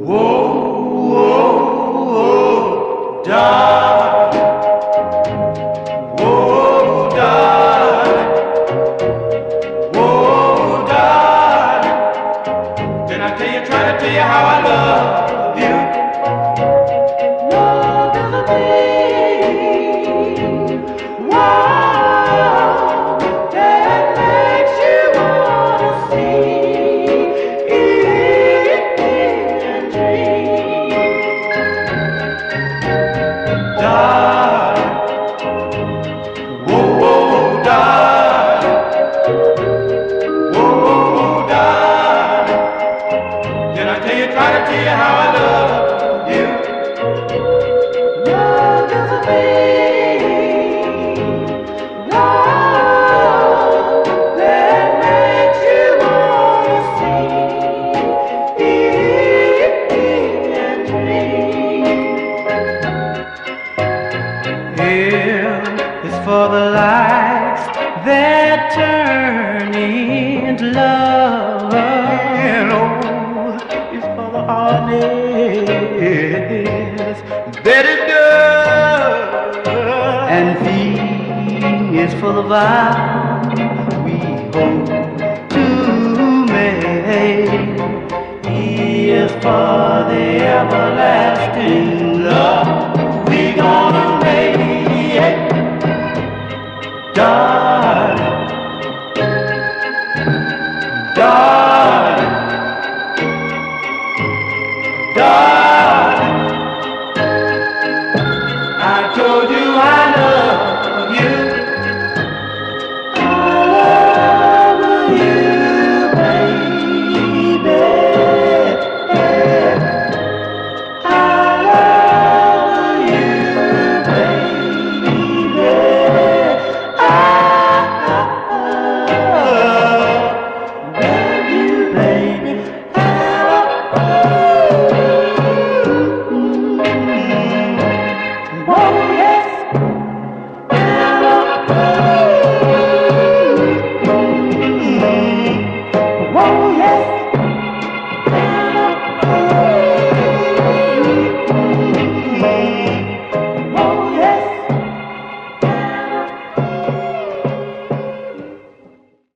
Whoa, whoa, whoa, darling. Whoa, darling. Whoa, darling. Did I try to tell you how I love you? Love is a thing. Wow, that makes you wanna sing and dream. Darling, whoa, whoa, darling. Whoa, whoa, darling. Did I try to tell you how I love you? Love is a thing. Love that makes you wanna sing and dream. L is for the lights that turn into love. And O is for the hardness that it does. And V is for the vow we hope to make. E is for the everlasting.